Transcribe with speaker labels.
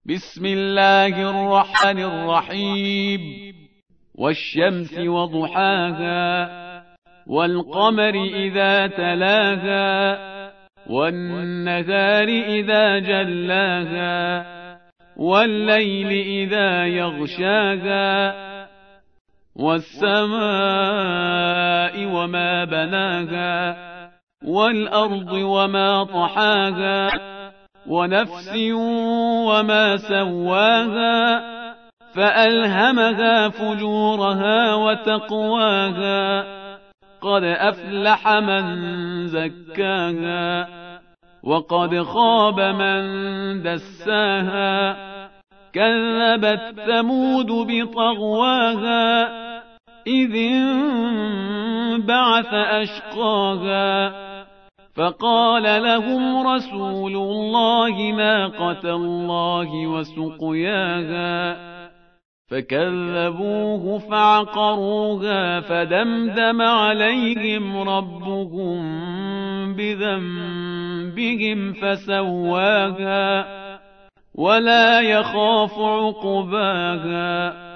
Speaker 1: بسم الله الرحمن الرحيم والشمس وضحاها والقمر إذا تلاها والنهار إذا جلاها والليل إذا يغشاها والسماء وما بناها والأرض وما طحاها ونفس وما سواها فألهمها فجورها وتقواها قد أفلح من زكاها وقد خاب من دساها كذبت ثمود بطغواها إذ انبعث أشقاها فقال لهم رسول الله ناقة الله وسقياها فكذبوه فعقروها فدمدم عليهم ربهم بذنبهم فسواها ولا يخاف عقباها